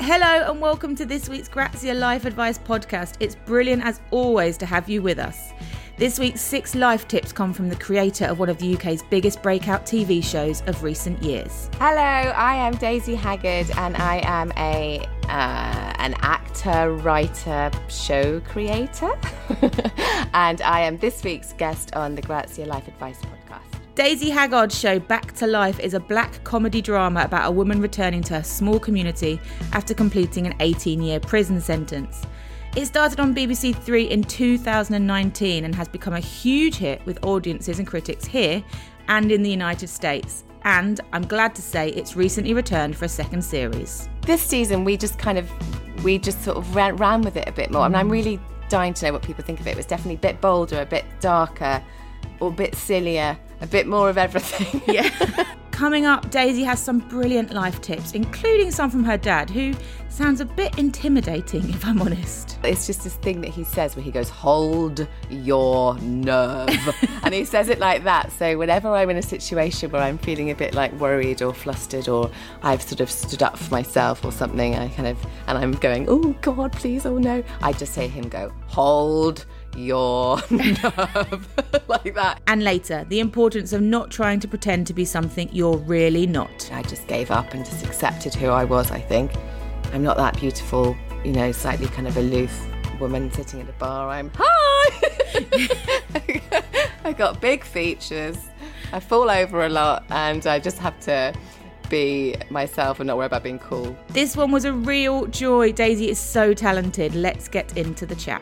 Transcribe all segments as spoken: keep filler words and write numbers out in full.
Hello and welcome to this week's Grazia Life Advice podcast. It's brilliant as always to have you with us. This week's six life tips come from the creator of one of the U K's biggest breakout T V shows of recent years. Hello, I am Daisy Haggard and I am a uh, an actor, writer, show creator. And I am this week's guest on the Grazia Life Advice podcast. Daisy Haggard's show Back to Life is a black comedy drama about a woman returning to her small community after completing an eighteen-year prison sentence. It started on B B C Three in two thousand nineteen and has become a huge hit with audiences and critics here and in the United States. And I'm glad to say it's recently returned for a second series. This season we just kind of, we just sort of ran, ran with it a bit more. I mean, I'm really dying to know what people think of it. It was definitely a bit bolder, a bit darker, or a bit sillier, a bit more of everything. Yeah. Coming up, Daisy has some brilliant life tips, including some from her dad, who sounds a bit intimidating, if I'm honest. It's just this thing that he says where he goes, hold your nerve. And he says it like that. So whenever I'm in a situation where I'm feeling a bit like worried or flustered, or I've sort of stood up for myself or something, I kind of, and I'm going, oh God, please, oh no, I just say to him, go, hold your nerve. Like that. And later, the importance of not trying to pretend to be something you're really not. I just gave up and just accepted who I was, I think. I'm not that beautiful, you know, slightly kind of aloof woman sitting at a bar. I'm, hi! I got big features. I fall over a lot and I just have to be myself and not worry about being cool. This one was a real joy. Daisy is so talented. Let's get into the chat.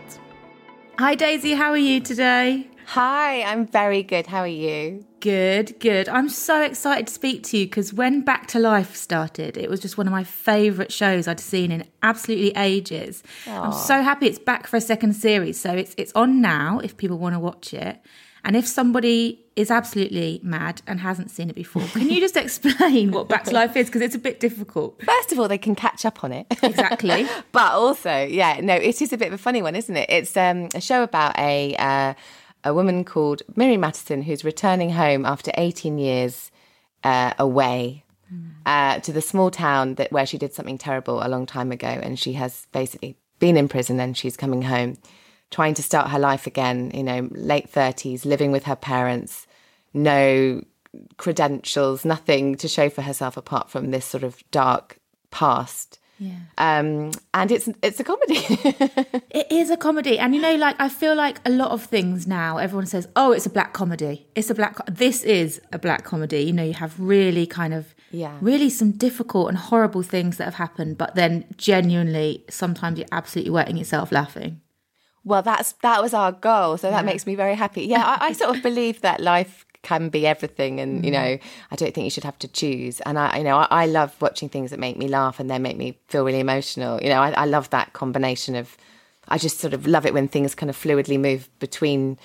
Hi Daisy, how are you today? Hi, I'm very good. How are you? Good, good. I'm so excited to speak to you because when Back to Life started, it was just one of my favourite shows I'd seen in absolutely ages. Aww. I'm so happy it's back for a second series. So it's it's on now if people want to watch it. And if somebody is absolutely mad and hasn't seen it before, can you just explain what Back to Life is? Because it's a bit difficult. First of all, they can catch up on it. Exactly. But also, yeah, no, it is a bit of a funny one, isn't it? It's um, a show about a uh, a woman called Miriam Mattison who's returning home after eighteen years uh, away mm. uh, to the small town that where she did something terrible a long time ago. And she has basically been in prison and she's coming home, trying to start her life again, you know, late thirties, living with her parents, no credentials, nothing to show for herself apart from this sort of dark past. Yeah. Um, and it's it's a comedy. It is a comedy. And, you know, like, I feel like a lot of things now, everyone says, oh, it's a black comedy. It's a black, co-. This is a black comedy. You know, you have really kind of, yeah, really some difficult and horrible things that have happened. But then genuinely, sometimes you're absolutely wetting yourself laughing. Well, that's that was our goal, so that yeah. makes me very happy. Yeah, I, I sort of believe that life can be everything, and mm. you know, I don't think you should have to choose. And I, you know, I, I love watching things that make me laugh and then make me feel really emotional. You know, I, I love that combination of. I just sort of love it when things kind of fluidly move between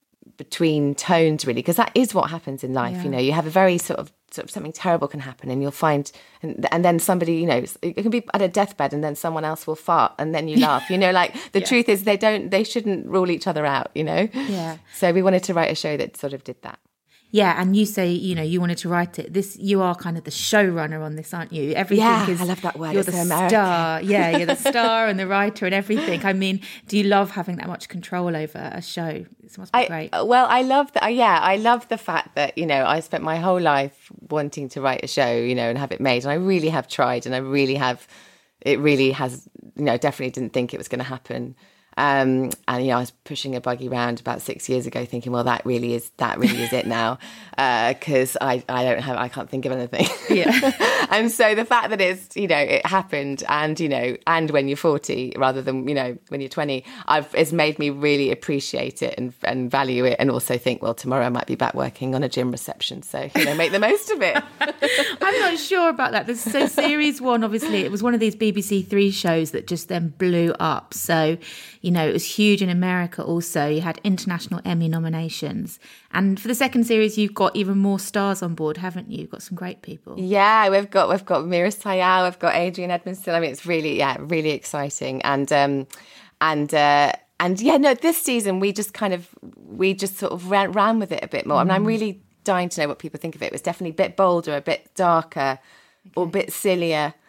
between tones, really, because that is what happens in life. Yeah. You know, you have a very sort of. Sort of something terrible can happen and you'll find and, and then somebody, you know, it can be at a deathbed and then someone else will fart and then you laugh, you know, like the yeah. truth is they don't they shouldn't rule each other out, you know. Yeah. So we wanted to write a show that sort of did that. Yeah, and you say, you know, you wanted to write it. This, you are kind of the showrunner on this, aren't you? Everything yeah, is. I love that word. You're it's the so American. star. Yeah, you're the star and the writer and everything. I mean, do you love having that much control over a show? This must be I, great. Well, I love that. Yeah, I love the fact that, you know, I spent my whole life wanting to write a show, you know, and have it made, and I really have tried, and I really have. It really has. You know, definitely didn't think it was going to happen. Um, and, you know, I was pushing a buggy around about six years ago thinking, well, that really is, that really is it now. Uh, cause I, I don't have, I can't think of anything. Yeah. And so the fact that it's, you know, it happened and, you know, and when you're forty rather than, you know, when you're twenty, I've, it's made me really appreciate it and, and value it. And also think, well, tomorrow I might be back working on a gym reception. So, you know, make the most of it. I'm not sure about that. So series one, obviously, it was one of these B B C Three shows that just then blew up. So, you know, it was huge in America also. You had international Emmy nominations. And for the second series, you've got even more stars on board, haven't you? You've got some great people. Yeah, we've got we've got Mira Sayal, we've got Adrian Edmondson. I mean, it's really, yeah, really exciting. And, um, and, uh, and yeah, no, this season we just kind of, we just sort of ran, ran with it a bit more. Mm. I mean, I'm really dying to know what people think of it. It was definitely a bit bolder, a bit darker, okay. or a bit sillier,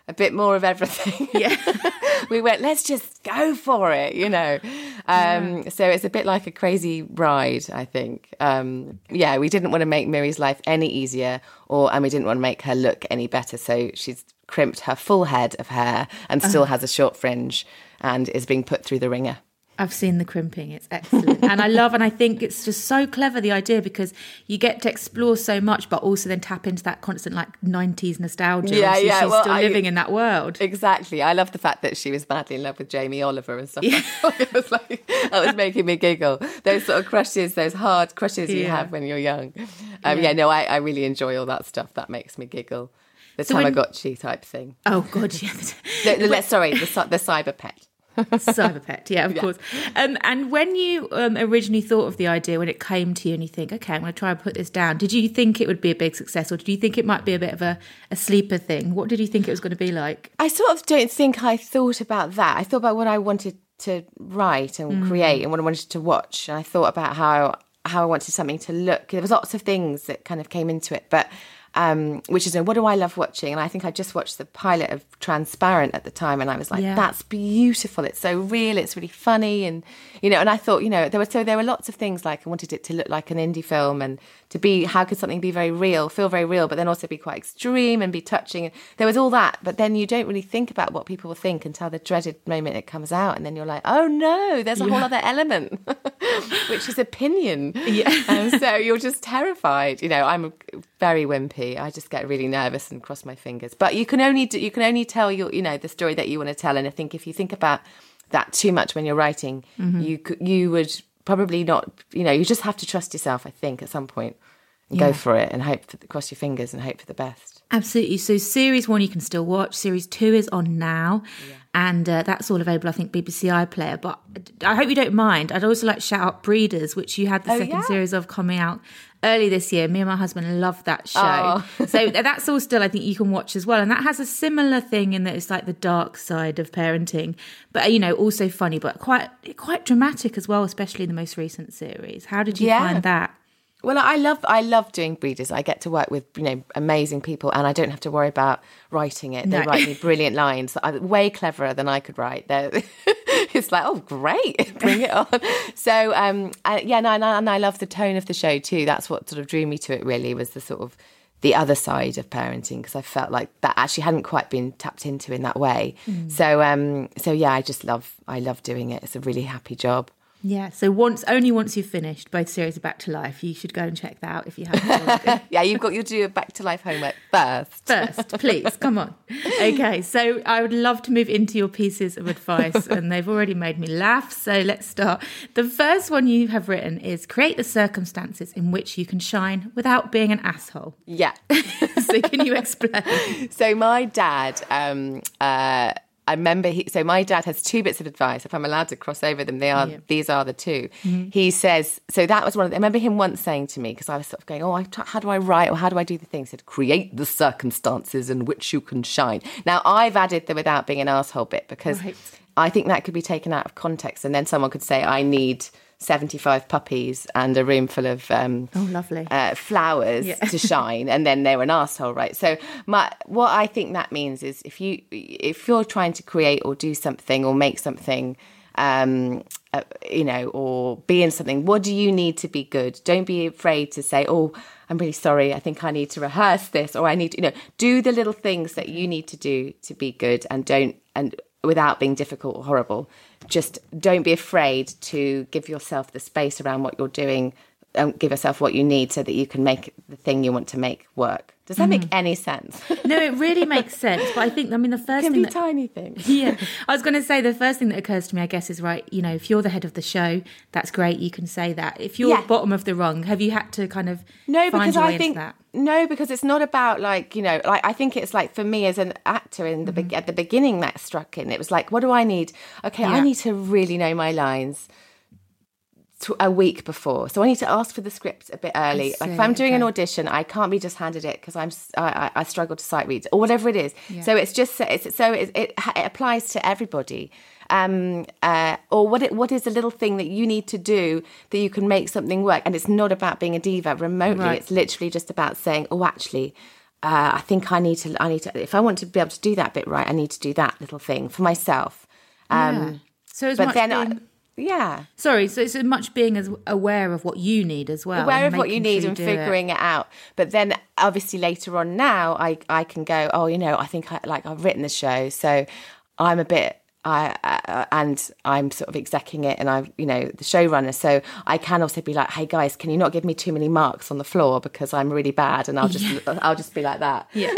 a bit more of everything. Yeah. We went, let's just go for it, you know. Um, yeah. So it's a bit like a crazy ride, I think. Um, yeah, we didn't want to make Miri's life any easier, or and we didn't want to make her look any better. So she's crimped her full head of hair and still uh-huh. has a short fringe and is being put through the ringer. I've seen the crimping. It's excellent. And I love, and I think it's just so clever, the idea, because you get to explore so much, but also then tap into that constant like nineties nostalgia. Yeah, Obviously, yeah. She's well, still I, living in that world. Exactly. I love the fact that she was madly in love with Jamie Oliver and stuff. Yeah. It was like, that was making me giggle. Those sort of crushes, those hard crushes you yeah. have when you're young. Um, yeah. yeah, no, I, I really enjoy all that stuff. That makes me giggle. The so when, Tamagotchi type thing. Oh, God, yeah. the, the, sorry, the, the cyber pet. Cyber pet, yeah, of yeah. course. Um, and when you um, originally thought of the idea, when it came to you and you think, okay, I'm going to try and put this down, did you think it would be a big success, or did you think it might be a bit of a, a sleeper thing? What did you think it was going to be like? I sort of don't think I thought about that. I thought about what I wanted to write and mm. create and what I wanted to watch. And I thought about how, how I wanted something to look. There was lots of things that kind of came into it, but... Um, which is, you know, what do I love watching? And I think I just watched the pilot of Transparent at the time, and I was like, yeah. that's beautiful. It's so real. It's really funny. And, you know, and I thought, you know, there were, so there were lots of things like I wanted it to look like an indie film and to be, how could something be very real, feel very real, but then also be quite extreme and be touching. There was all that, but then you don't really think about what people will think until the dreaded moment it comes out. And then you're like, oh no, there's a yeah. whole other element, which is opinion. Yeah. And so you're just terrified. You know, I'm very wimpy. I just get really nervous and cross my fingers. But you can only do, you can only tell your, you know, the story that you want to tell. And I think if you think about that too much when you're writing, mm-hmm. you you would probably not, you know, you just have to trust yourself, I think, at some point, and yeah. go for it and hope for the, cross your fingers and hope for the best. Absolutely. So series one you can still watch. Series two is on now. Yeah. And uh, that's all available, I think, B B C iPlayer. But I hope you don't mind. I'd also like to shout out Breeders, which you had the oh, second yeah. series of coming out early this year. Me and my husband loved that show. Oh. So that's all still, I think, you can watch as well. And that has a similar thing in that it's like the dark side of parenting. But, you know, also funny, but quite quite dramatic as well, especially in the most recent series. How did you yeah. find that? Well, I love I love doing Breeders. I get to work with, you know, amazing people, and I don't have to worry about writing it. They no. write me brilliant lines that are way cleverer than I could write. It's like, oh, great, bring it on. So, um, I, yeah, no, and I, and I love the tone of the show too. That's what sort of drew me to it, really, was the sort of the other side of parenting, because I felt like that actually hadn't quite been tapped into in that way. Mm. So, um, so yeah, I just love, I love doing it. It's a really happy job. Yeah, so once only once you've finished both series of Back to Life, you should go and check that out if you haven't. Yeah, you've got you'll do a Back to Life homework first. First, please, come on. Okay, so I would love to move into your pieces of advice, and they've already made me laugh. So let's start. The first one you have written is create the circumstances in which you can shine without being an asshole. Yeah. So can you explain? So my dad. Um, uh, I remember, he, so my dad has two bits of advice. If I'm allowed to cross over them, they are yeah. these are the two. Mm-hmm. He says, so that was one of the, I remember him once saying to me, because I was sort of going, oh, I, how do I write or how do I do the thing? He said, create the circumstances in which you can shine. Now, I've added the without being an asshole bit because right. I think that could be taken out of context, and then someone could say, I need seventy-five puppies and a room full of um, oh, lovely. Uh, flowers yeah. to shine, and then they're an arsehole, right? So my, what I think that means is if, you, if you're trying to create or do something or make something, um, uh, you know, or be in something, what do you need to be good? Don't be afraid to say, oh, I'm really sorry, I think I need to rehearse this, or I need to, you know, do the little things that you need to do to be good, and don't, and without being difficult or horrible. Just don't be afraid to give yourself the space around what you're doing, and give yourself what you need so that you can make the thing you want to make work. Does that mm. make any sense? No, it really makes sense. But I think, I mean, the first it can thing... be that, tiny things. Yeah. I was going to say, the first thing that occurs to me, I guess, is, right, you know, if you're the head of the show, that's great, you can say that. If you're yeah. bottom of the rung, have you had to kind of no, find because your way I think, into that? No, because it's not about, like, you know, like, I think it's like, for me as an actor in the mm-hmm. be- at the beginning that struck in, it was like, what do I need? Okay, yeah. I need to really know my lines a week before, so I need to ask for the script a bit early. Like if I'm doing okay. an audition, I can't be just handed it because I'm I, I struggle to sight read or whatever it is. Yeah. So it's just it's so it, it, it applies to everybody. Um, uh, or what it, what is a little thing that you need to do that you can make something work, and it's not about being a diva remotely. Right. It's literally just about saying, oh, actually, uh, I think I need to, I need to, if I want to be able to do that bit right, I need to do that little thing for myself. Um, yeah. So as but much then, being... I, yeah. Sorry, so it's as much being as aware of what you need as well. Aware of what you making need sure and you do figuring it. it out. But then obviously later on now, I, I can go, oh, you know, I think I, like I've written the show, so I'm a bit, I uh, and I'm sort of execing it, and I'm, you know, the showrunner, so I can also be like, hey guys, can you not give me too many marks on the floor because I'm really bad, and I'll just yeah. I'll just be like that. Yeah.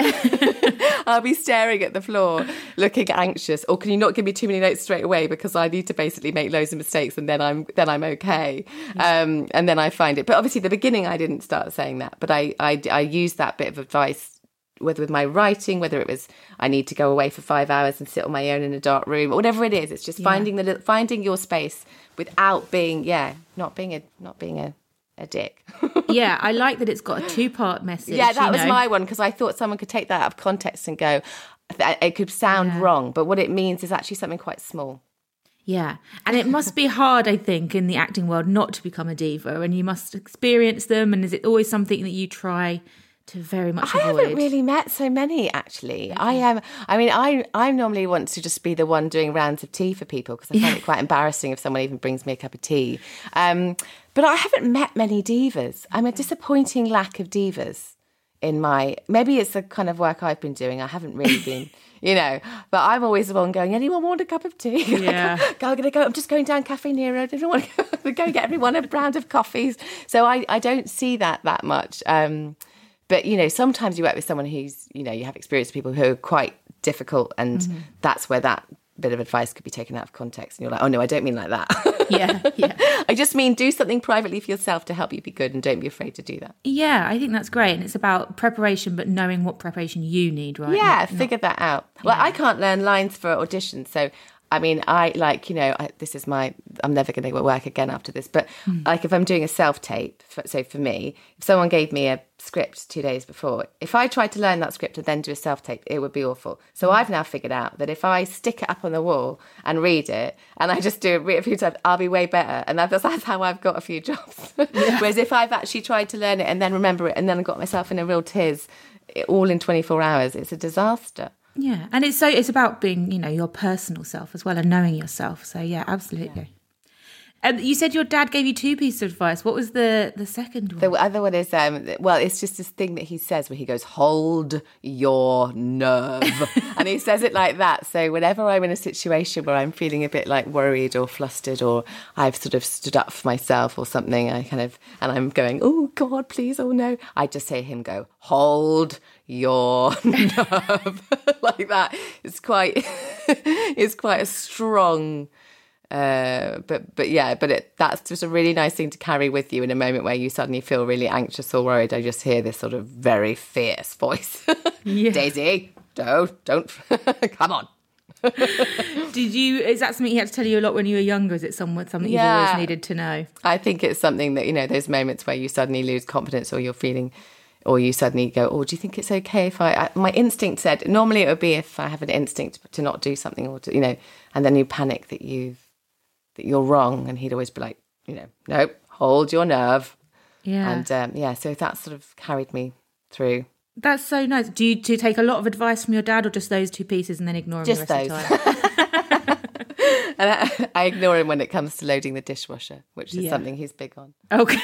I'll be staring at the floor, looking anxious. Or can you not give me too many notes straight away because I need to basically make loads of mistakes, and then I'm then I'm okay. Yeah. Um, and then I find it. But obviously, at the beginning, I didn't start saying that, but I I, I used that bit of advice. Whether with my writing, whether it was I need to go away for five hours and sit on my own in a dark room, or whatever it is, it's just yeah. finding the finding your space without being, yeah, not being a not being a, a dick. Yeah, I like that it's got a two part message. Yeah, that was know. my one because I thought someone could take that out of context and go, it could sound yeah. wrong, but what it means is actually something quite small. Yeah, and it must be hard, I think, in the acting world not to become a diva, and you must experience them. And is it always something that you try to very much I avoid? haven't really met so many, actually. Okay. I am. I mean, I I normally want to just be the one doing rounds of tea for people because I find yeah. it quite embarrassing if someone even brings me a cup of tea. Um, but I haven't met many divas. I'm a disappointing lack of divas in my. Maybe it's the kind of work I've been doing. I haven't really been. You know, but I'm always the one going, anyone want a cup of tea? Yeah. I'm going to go, I'm just going down Cafe Nero. I don't want to go, go get everyone a round of coffees. So I, I don't see that that much. Um, but, you know, sometimes you work with someone who's, you know, you have experienced people who are quite difficult, and mm-hmm. that's where that bit of advice could be taken out of context. And you're like, oh, no, I don't mean like that. Yeah, yeah. I just mean do something privately for yourself to help you be good, and don't be afraid to do that. Yeah, I think that's great. And it's about preparation, but knowing what preparation you need, right? Yeah, not, figure not... that out. Well, yeah. I can't learn lines for auditions, so... I mean, I like, you know, I, this is my, I'm never going to work again after this. But mm. like if I'm doing a self-tape, for, so for me, if someone gave me a script two days before, if I tried to learn that script and then do a self-tape, it would be awful. So mm. I've now figured out that if I stick it up on the wall and read it, and I just do it a few times, I'll be way better. And that's, that's how I've got a few jobs. Yeah. Whereas if I've actually tried to learn it and then remember it and then I got myself in a real tiz, it, all in twenty-four hours, it's a disaster. Yeah, and it's so it's about being, you know, your personal self as well and knowing yourself. So yeah, absolutely. And yeah. um, you said your dad gave you two pieces of advice. What was the the second one? The other one is um, well, it's just this thing that he says where he goes, "Hold your nerve," and he says it like that. So whenever I'm in a situation where I'm feeling a bit like worried or flustered, or I've sort of stood up for myself or something, I kind of and I'm going, "Oh God, please, oh no," I just hear him go, "Hold your nerve," like that. It's quite it's quite a strong uh but but yeah but it that's just a really nice thing to carry with you in a moment where you suddenly feel really anxious or worried. I just hear this sort of very fierce voice. Yeah. Daisy, don't don't come on. Did you is that something he had to tell you a lot when you were younger? Is it somewhat something yeah. you've always needed to know? I think it's something that, you know, those moments where you suddenly lose confidence, or you're feeling, or you suddenly go, oh, do you think it's okay if I, I my instinct said, normally it would be if I have an instinct to not do something, or to, you know, and then you panic that you've, that you're wrong. And he'd always be like, you know, nope, hold your nerve. Yeah. And um, yeah, so that sort of carried me through. That's so nice. Do you, do you take a lot of advice from your dad, or just those two pieces and then ignore him just the rest those. of the time? And I, I ignore him when it comes to loading the dishwasher, which is yeah. something he's big on. Okay.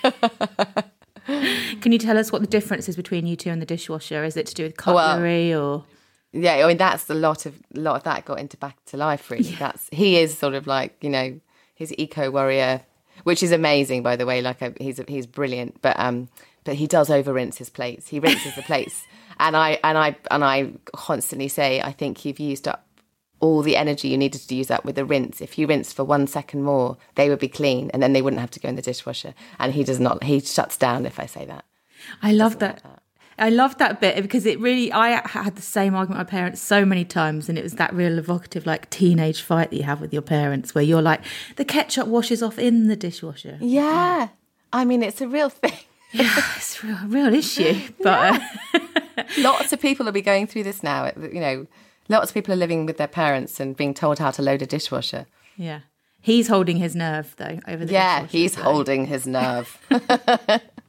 Can you tell us what the difference is between you two and the dishwasher? Is it to do with cutlery well, or? Yeah, I mean that's a lot of a lot of that got into Back to Life. Really, yeah. That's he is sort of like, you know, he's eco warrior, which is amazing, by the way. Like a, he's he's brilliant, but um, but he does over rinse his plates. He rinses the plates, and I and I and I constantly say, I think you've used up all the energy you needed to use up with the rinse. If you rinsed for one second more, they would be clean, and then they wouldn't have to go in the dishwasher. And he does not. He shuts down if I say that. I love that. Like that. I love that bit because it really, I had the same argument with my parents so many times, and it was that real evocative, like teenage fight that you have with your parents where you're like, the ketchup washes off in the dishwasher. Yeah. I mean, it's a real thing. Yeah, it's a real, real issue. But uh... lots of people will be going through this now. You know, lots of people are living with their parents and being told how to load a dishwasher. Yeah. He's holding his nerve, though, over the yeah, dishwasher. Yeah, he's so. holding his nerve.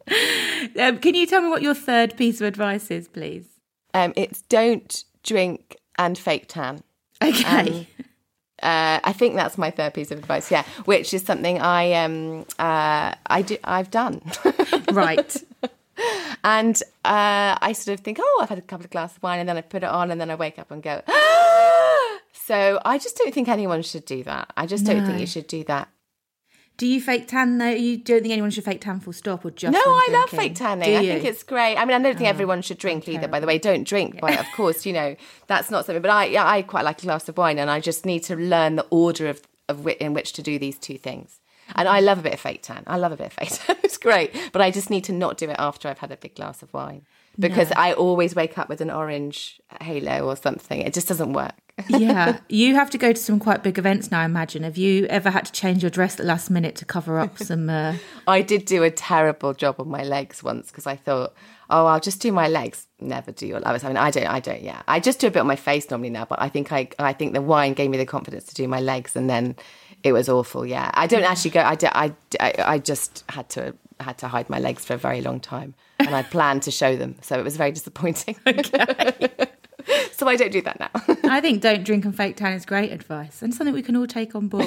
um, can you tell me what your third piece of advice is, please? Um, it's don't drink and fake tan. Okay. Um, uh, I think that's my third piece of advice. Yeah, which is something I um uh I do I've done. Right. And uh, I sort of think, oh, I've had a couple of glasses of wine, and then I put it on, and then I wake up and go, ah! So I just don't think anyone should do that. I just don't No. think you should do that. Do you fake tan though? You don't think anyone should fake tan full stop or just No, when I love drinking? fake tanning. Do I you? think it's great. I mean, I don't think Oh, everyone should drink either, terrible. by the way. Don't drink, but of course, you know, that's not something. But I, yeah, I quite like a glass of wine, and I just need to learn the order of, of whi- in which to do these two things. And I love a bit of fake tan. I love a bit of fake tan. It's great. But I just need to not do it after I've had a big glass of wine. Because No. I always wake up with an orange halo or something. It just doesn't work. Yeah, you have to go to some quite big events now, I imagine. Have you ever had to change your dress at the last minute to cover up some... Uh... I did do a terrible job on my legs once because I thought, oh, I'll just do my legs. Never do your legs. I mean, I don't, I don't, yeah. I just do a bit on my face normally now, but I think I, I think the wine gave me the confidence to do my legs, and then it was awful, yeah. I don't actually go, I, do, I, I, I just had to, had to hide my legs for a very long time, and I planned to show them, so it was very disappointing. Okay. So I don't do that now. I think don't drink and fake tan is great advice and something we can all take on board.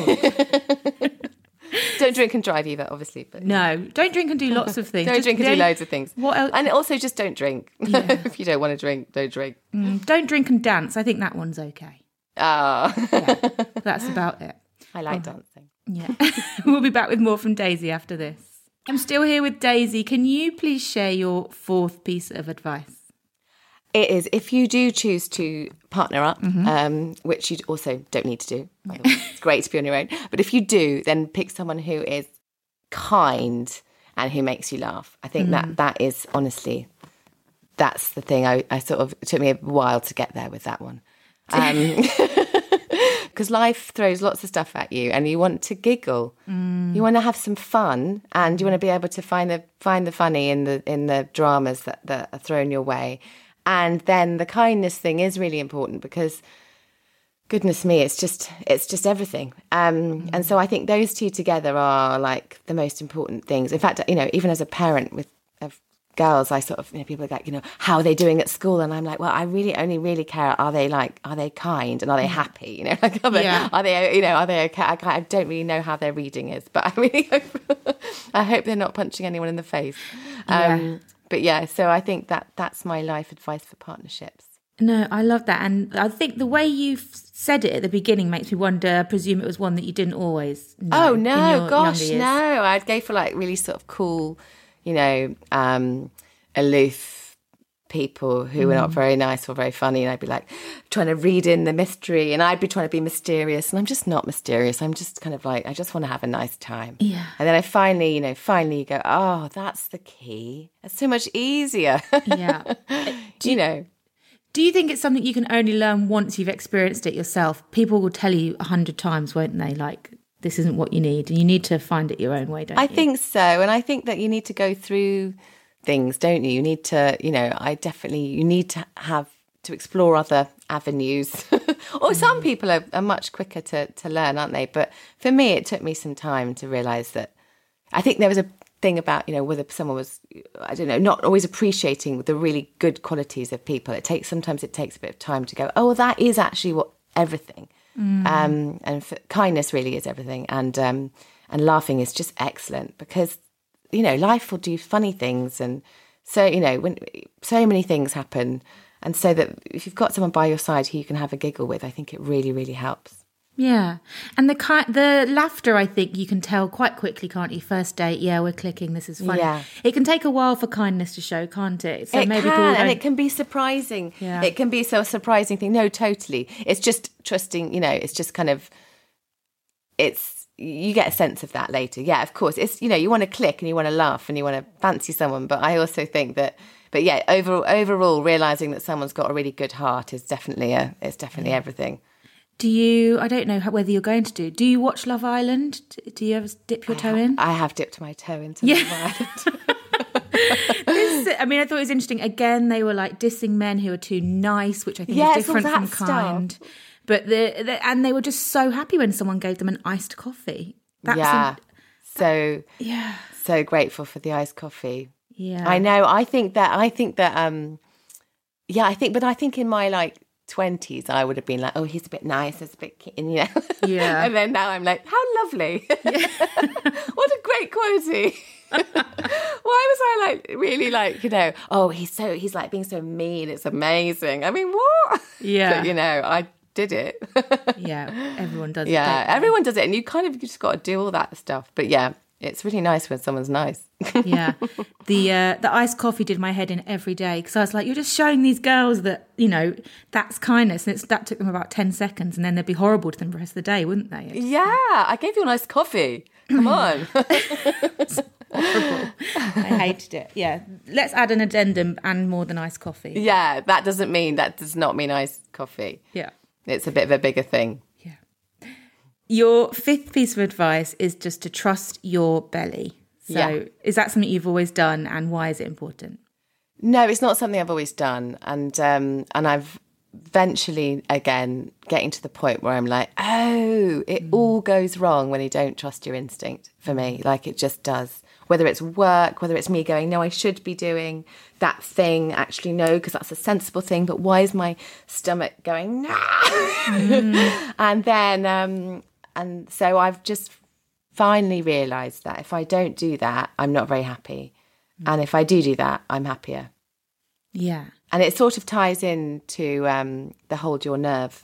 Don't drink and drive either, obviously. But No, don't drink and do lots of things. don't Just drink and do don't- loads of things. What else? And also just don't drink. Yeah. If you don't want to drink, don't drink. Mm, don't drink and dance. I think that one's okay. Ah, Yeah, that's about it. I like dancing. Yeah. We'll be back with more from Daisy after this. I'm still here with Daisy. Can you please share your fourth piece of advice? It is, if you do choose to partner up, Mm-hmm. um, which you also don't need to do, by the way, it's great to be on your own. But if you do, then pick someone who is kind and who makes you laugh. I think Mm. that that is honestly, that's the thing. I, I sort of, it took me a while to get there with that one. Um, because life throws lots of stuff at you, and you want to giggle, mm. you want to have some fun, and you want to be able to find the find the funny in the in the dramas that, that are thrown your way. And then the kindness thing is really important because, goodness me, it's just it's just everything. Um, mm. And so I think those two together are like the most important things. In fact, you know, even as a parent with of girls, I sort of, you know, people are like, you know, how are they doing at school? And I'm like, well, I really only really care, are they like, are they kind and are they happy? You know, like, are they, Yeah. are they, you know, are they okay? I, I don't really know how their reading is, but I really hope, I hope they're not punching anyone in the face. Um, Yeah. But yeah, so I think that that's my life advice for partnerships. No, I love that. And I think the way you've said it at the beginning makes me wonder, I presume it was one that you didn't always know. Oh, in no, your gosh, younger years. no. I'd go for like really sort of cool, you know, um, aloof people who were not very nice or very funny. And I'd be like trying to read in the mystery, and I'd be trying to be mysterious. And I'm just not mysterious. I'm just kind of like, I just want to have a nice time. Yeah. And then I finally, you know, finally you go, oh, that's the key. It's so much easier. Yeah. you know. Do you think it's something you can only learn once you've experienced it yourself? People will tell you a hundred times, won't they? Like, this isn't what you need. And you need to find it your own way, don't I you? think so. And I think that you need to go through things, don't you? You need to, you know, I definitely, you need to have to explore other avenues. Or some people are, are much quicker to, to learn, aren't they? But for me, it took me some time to realise that I think there was a thing about, you know, whether someone was, I don't know, not always appreciating the really good qualities of people. It takes, sometimes it takes a bit of time to go, oh, well, that is actually what everything. Mm. Um, and for, kindness really is everything. And, um, and laughing is just excellent because, you know, life will do funny things. And so, you know, when so many things happen. And so that if you've got someone by your side who you can have a giggle with, I think it really, really helps. Yeah. And the ki- the laughter, I think you can tell quite quickly, can't you? First date, yeah, we're clicking, this is funny. Yeah. It can take a while for kindness to show, can't it? So it maybe can, people and don't- it can be surprising. Yeah. It can be so surprising thing. No, totally. It's just trusting, you know, it's just kind of, it's, you get a sense of that later. Yeah, of course. It's, you know, you want to click and you want to laugh and you want to fancy someone. But I also think that, but yeah, overall, overall realising that someone's got a really good heart is definitely a, it's definitely everything. Do you, I don't know how, whether you're going to do, do you watch Love Island? Do you ever dip your toe in? I have dipped my toe into Yeah. Love Island. This, I mean, I thought it was interesting. Again, they were like dissing men who are too nice, which I think Yes, is different all that from kind. But the, the and they were just so happy when someone gave them an iced coffee. That's yeah. an- so, yeah. so grateful for the iced coffee. Yeah. I know. I think that, I think that, um, yeah, I think, but I think in my like twenties, I would have been like, oh, he's a bit nice, he's a bit, keen, you know? Yeah. And then now I'm like, how lovely. Yeah. What a great quality. Why was I like, really like, you know, oh, he's so, he's like being so mean. It's amazing. I mean, what? Yeah. But, you know, I did it. Yeah. Everyone does it. Yeah. don't they? Everyone does it. And you kind of just got to do all that stuff. But yeah, it's really nice when someone's nice. Yeah. The uh, the iced coffee did my head in every day because I was like, you're just showing these girls that, you know, that's kindness. And it's, that took them about ten seconds and then they'd be horrible to them the rest of the day, wouldn't they? It's, Yeah. I gave you a nice coffee. Come on. horrible. I hated it. Yeah. Let's add an addendum and more than iced coffee. Yeah. That doesn't mean, that does not mean iced coffee. Yeah. It's a bit of a bigger thing. Yeah. Your fifth piece of advice is just to trust your belly. So Yeah. is that something you've always done and why is it important? No, it's not something I've always done. And um, and I've eventually, again, getting to the point where I'm like, oh, it mm. all goes wrong when you don't trust your instinct for me. Like it just does. Whether it's work, whether it's me going, no, I should be doing that thing. Actually, no, because that's a sensible thing. But why is my stomach going, no? Mm. And then, um, and so I've just finally realised that if I don't do that, I'm not very happy. Mm. And if I do do that, I'm happier. Yeah. And it sort of ties into um, the hold your nerve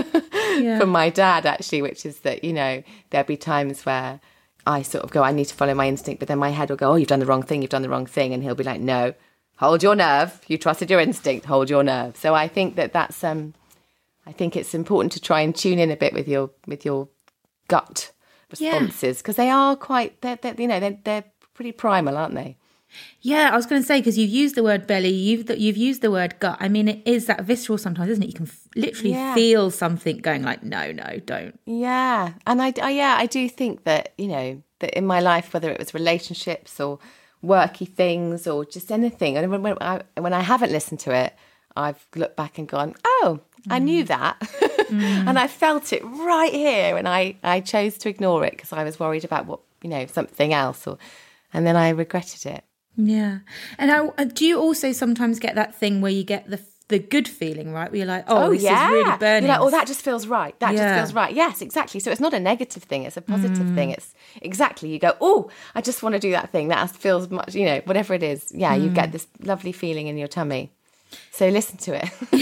Yeah. from my dad, actually, which is that, you know, there'll be times where I sort of go, I need to follow my instinct, but then my head will go, oh, you've done the wrong thing, you've done the wrong thing. And he'll be like, no, hold your nerve. You trusted your instinct, hold your nerve. So I think that that's, um, I think it's important to try and tune in a bit with your, with your gut responses, because yeah. they are quite, they're, they're, you know, they're, they're pretty primal, aren't they? Yeah, I was going to say, because you've used the word belly, you've you've used the word gut. I mean, it is that visceral sometimes, isn't it? You can f- literally yeah. feel something going like, no, no, don't. Yeah. And I, I, yeah, I do think that, you know, that in my life, whether it was relationships or worky things or just anything, and when, when, I, when I haven't listened to it, I've looked back and gone, oh, mm. I knew that. mm. And I felt it right here. And I, I chose to ignore it because I was worried about what, you know, something else. Or, and then I regretted it. Yeah. And how, do you also sometimes get that thing where you get the the good feeling, right? Where you're like, oh, oh this yeah. is really burning. You're like, oh, that just feels right. That yeah. just feels right. Yes, exactly. So it's not a negative thing. It's a positive mm. thing. It's exactly, you go, oh, I just want to do that thing. That feels much, you know, whatever it is. Yeah, mm. you get this lovely feeling in your tummy. So listen to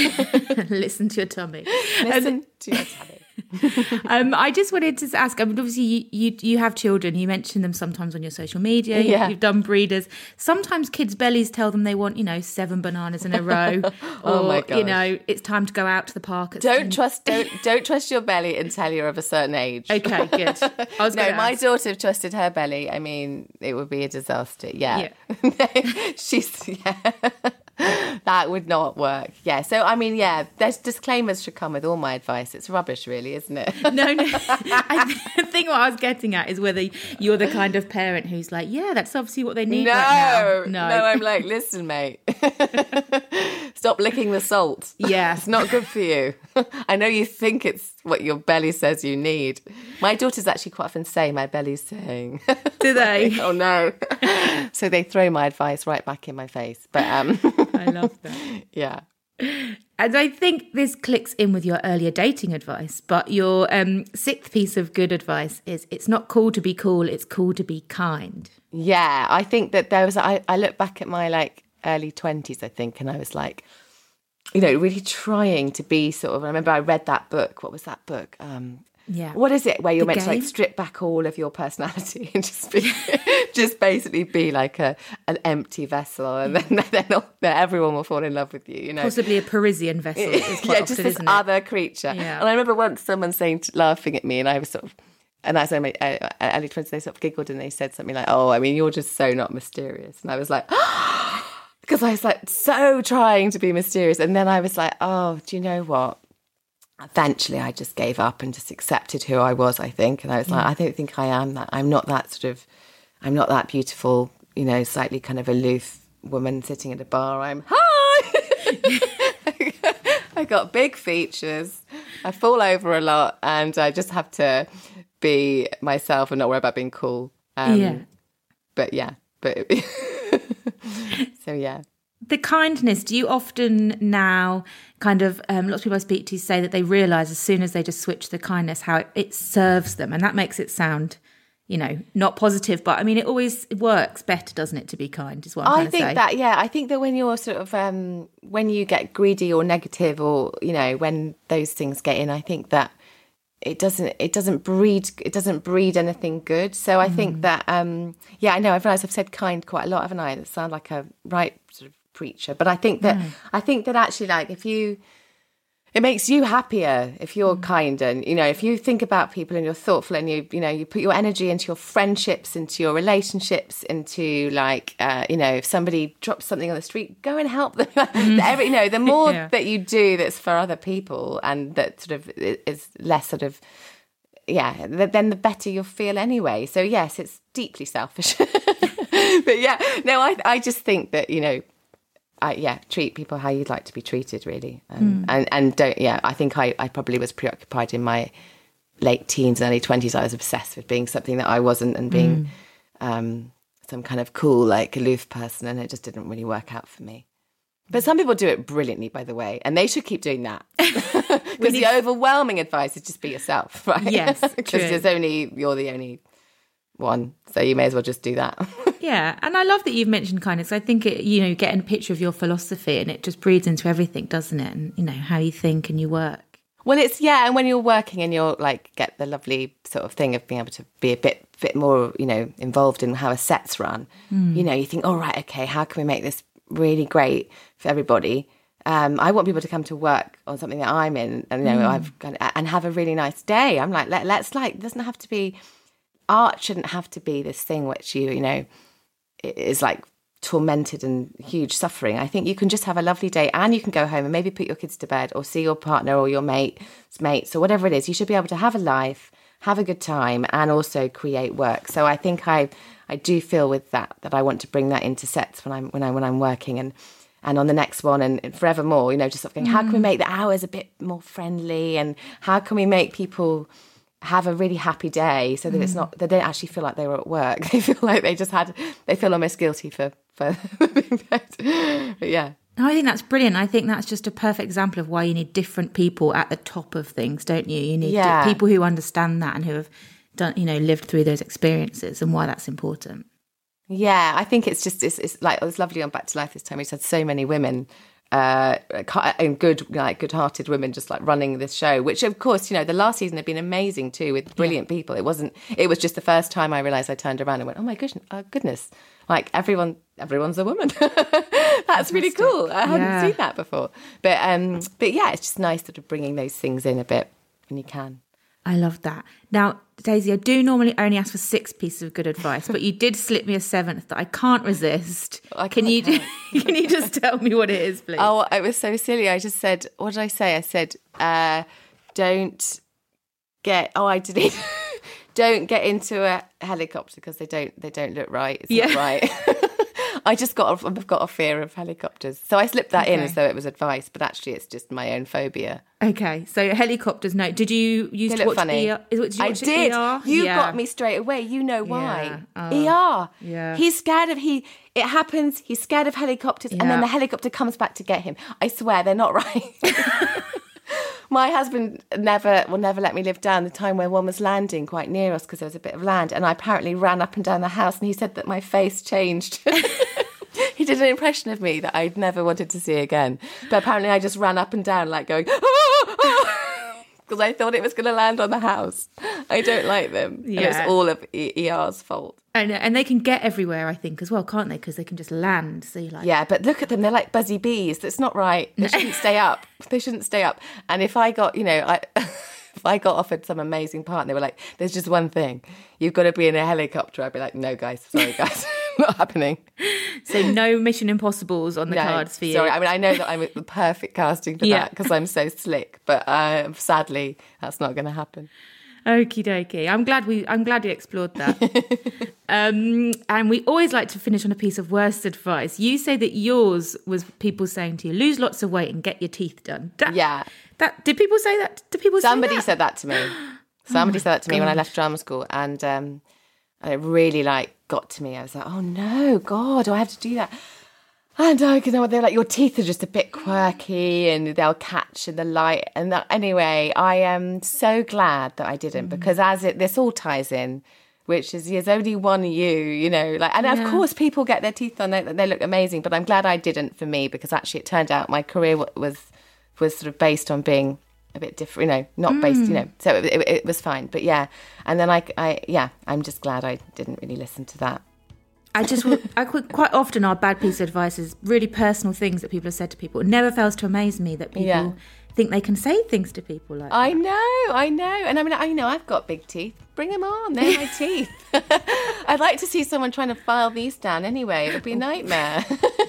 it. Listen to your tummy. Listen um, to your tummy. um, I just wanted to ask, I mean, obviously you, you you have children, you mention them sometimes on your social media, yeah. you, you've done breeders. Sometimes kids' bellies tell them they want, you know, seven bananas in a row. oh or, my gosh. You know, it's time to go out to the park. At don't some... trust don't don't trust your belly until you're of a certain age. Okay, good. I was no, my ask. daughter trusted her belly. I mean, it would be a disaster. Yeah. yeah. She's, yeah. That would not work. Yeah. So, I mean, yeah, there's disclaimers should come with all my advice. It's rubbish, really, isn't it? no, no. I think what I was getting at is whether you're the kind of parent who's like, yeah, that's obviously what they need no, right now. No, no, I'm like, listen, mate, stop licking the salt. Yeah. It's not good for you. I know you think it's what your belly says you need. My daughters actually quite often say my belly's saying. Do they? Oh, no. So they throw my advice right back in my face. But um, I love that. Yeah. And I think this clicks in with your earlier dating advice, but your um, sixth piece of good advice is it's not cool to be cool, it's cool to be kind. Yeah, I think that there was, I, I look back at my like early twenties, I think, and I was like, you know, really trying to be sort of, I remember I read that book. What was that book? Um, yeah. What is it where you're The meant Game? to like strip back all of your personality and just be, just basically be like a an empty vessel, and then then, all, then everyone will fall in love with you. You know, possibly a Parisian vessel. Is quite yeah, often, just this isn't it? other creature. Yeah. And I remember once someone saying, laughing at me, and I was sort of, and I was in my uh, early twenties, they sort of giggled and they said something like, "Oh, I mean, you're just so not mysterious," and I was like. Because I was like so trying to be mysterious. And then I was like, oh, do you know what? Eventually I just gave up and just accepted who I was, I think. And I was like, I don't think I am that. I'm not that sort of, I'm not that beautiful, you know, slightly kind of aloof woman sitting at a bar. I'm, hi! I got big features. I fall over a lot and I just have to be myself and not worry about being cool. Um, yeah. But yeah, but... So, yeah. The kindness, do you often now kind of, um, lots of people I speak to say that they realise as soon as they just switch to kindness how it, it serves them, and that makes it sound, you know, not positive, but I mean, it always works better, doesn't it, to be kind, is what I'm I trying to think say. that, yeah, I think that when you're sort of, um, when you get greedy or negative or, you know, when those things get in, I think that it doesn't, it doesn't breed, it doesn't breed anything good. So I mm. think that, um, yeah, I know, I've realised I've said kind quite a lot, haven't I? It sounds like a right sort of preacher, but I think that mm. I think that actually, like, if you, it makes you happier if you're mm. kind, and you know, if you think about people and you're thoughtful, and you you know, you put your energy into your friendships, into your relationships, into like uh, you know, if somebody drops something on the street, go and help them. Mm. Every, you know, the more yeah. that you do that's for other people, and that sort of is less sort of yeah, then the better you'll feel anyway. So yes, it's deeply selfish, but yeah, no, I I just think that, you know. I, yeah, treat people how you'd like to be treated, really. Um, mm. And and don't, yeah, I think I, I probably was preoccupied in my late teens and early twenties. I was obsessed with being something that I wasn't, and being mm. um, some kind of cool, like, aloof person, and it just didn't really work out for me. But some people do it brilliantly, by the way, and they should keep doing that. Because the overwhelming advice is just be yourself, right? Yes, because there's only, you're the only one, so you may as well just do that. Yeah, and I love that you've mentioned kindness. I think it, you know, getting a picture of your philosophy, and it just breeds into everything, doesn't it? And you know how you think and you work. Well, it's yeah, and when you're working and you're like get the lovely sort of thing of being able to be a bit bit more, you know, involved in how a set's run. Mm. You know, you think, oh right, okay, how can we make this really great for everybody? Um, I want people to come to work on something that I'm in, and you know, mm. I've got, and have a really nice day. I'm like, let, let's like, it doesn't have to be. Art shouldn't have to be this thing which you, you know, is like tormented and huge suffering. I think you can just have a lovely day, and you can go home and maybe put your kids to bed, or see your partner or your mate's mates or whatever it is. You should be able to have a life, have a good time, and also create work. So I think I, I do feel with that that I want to bring that into sets when I'm when I when I'm working, and and on the next one, and, and forevermore. You know, just sort of going, mm. how can we make the hours a bit more friendly, and how can we make people have a really happy day, so that mm. it's not, they don't actually feel like they were at work. They feel like they just had, they feel almost guilty for, for being paid. But yeah. No, I think that's brilliant. I think that's just a perfect example of why you need different people at the top of things, don't you? You need yeah. people who understand that and who have done, you know, lived through those experiences, and why that's important. Yeah, I think it's just, it's, it's like, it was lovely on Back to Life this time. We just had so many women Uh, and good, like good-hearted women, just like running this show. Which, of course, you know, the last season had been amazing too, with brilliant yeah. people. It wasn't. It was just the first time I realised. I turned around and went, "Oh my goodness, oh goodness! Like everyone, everyone's a woman. That's Fantastic. Really cool. I hadn't yeah. seen that before. But um, but yeah, it's just nice sort of bringing those things in a bit when you can. I love that. Now, Daisy, I do normally only ask for six pieces of good advice, but you did slip me a seventh that I can't resist. I can you can you just tell me what it is, please? Oh, it was so silly. I just said, what did I say? I said, uh, don't get. Oh, I did. Don't get into a helicopter because they don't they don't look right. It's yeah. not right. I just got a, I've got a fear of helicopters. So I slipped that okay. in as though it was advice, but actually it's just my own phobia. Okay, so helicopters, no. Did you used to watch funny. E R? Is, did you watch I did. E R? You yeah. got me straight away. You know why. Yeah. Oh. E R. Yeah. He's scared of, he, it happens, he's scared of helicopters, yeah. and then the helicopter comes back to get him. I swear, they're not right. My husband never will never let me live down the time where one was landing quite near us because there was a bit of land, and I apparently ran up and down the house, and he said that my face changed. He did an impression of me that I'd never wanted to see again. But apparently I just ran up and down like going, because I thought it was going to land on the house. I don't like them. Yeah. And it's all of E R's fault. And, and they can get everywhere, I think, as well, can't they? Because they can just land. So like, yeah, but look at them. They're like buzzy bees. That's not right. They shouldn't stay up. They shouldn't stay up. And if I got, you know, I... if I got offered some amazing part and they were like, there's just one thing, you've got to be in a helicopter, I'd be like, no, guys, sorry, guys, not happening. So no Mission Impossibles on the no, cards for you. Sorry, I mean, I know that I'm the perfect casting for yeah. that because I'm so slick, but uh, sadly, that's not going to happen. Okie dokie. I'm glad we. I'm glad you explored that. um, and we always like to finish on a piece of worst advice. You say that yours was people saying to you, "Lose lots of weight and get your teeth done." That, yeah. That did people say that? Did people? Somebody say that? said that to me. Somebody oh said that to God. me when I left drama school, and um, and it really like got to me. I was like, "Oh no, God, do I have to do that?" And I don't know what they're like. Your teeth are just a bit quirky, and they'll catch in the light. And that, anyway, I am so glad that I didn't, mm. because as it this all ties in, which is there's only one you, you know, like, and yeah. of course people get their teeth done; they, they look amazing. But I'm glad I didn't for me, because actually it turned out my career was was sort of based on being a bit different, you know, not based, mm. you know, so it, it, it was fine. But yeah, and then I, I, yeah, I'm just glad I didn't really listen to that. I just, I quite often our bad piece of advice is really personal things that people have said to people. It never fails to amaze me that people yeah. think they can say things to people like I that. know, I know. And I mean, I know I've got big teeth. Bring them on, they're my teeth. I'd like to see someone trying to file these down anyway. It would be a nightmare.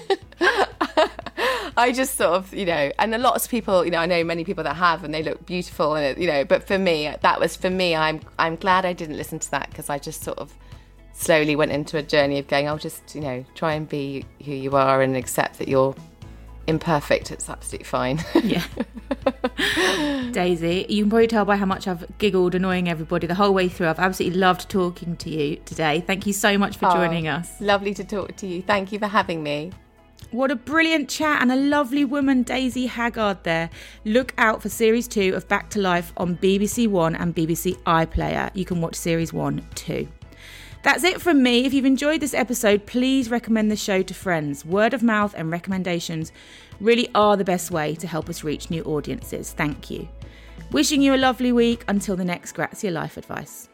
I just sort of, you know, and a lot of people, you know, I know many people that have, and they look beautiful, and you know, but for me, that was for me. I'm I'm glad I didn't listen to that, because I just sort of slowly went into a journey of going, I'll just, you know, try and be who you are and accept that you're imperfect. It's absolutely fine. Yeah. Daisy, you can probably tell by how much I've giggled annoying everybody the whole way through. I've absolutely loved talking to you today. Thank you so much for joining oh, us. Lovely to talk to you. Thank you for having me. What a brilliant chat, and a lovely woman, Daisy Haggard there. Look out for series two of Back to Life on B B C One and B B C iPlayer. You can watch series one too. That's it from me. If you've enjoyed this episode, please recommend the show to friends. Word of mouth and recommendations really are the best way to help us reach new audiences. Thank you. Wishing you a lovely week until the next Grazia Life Advice.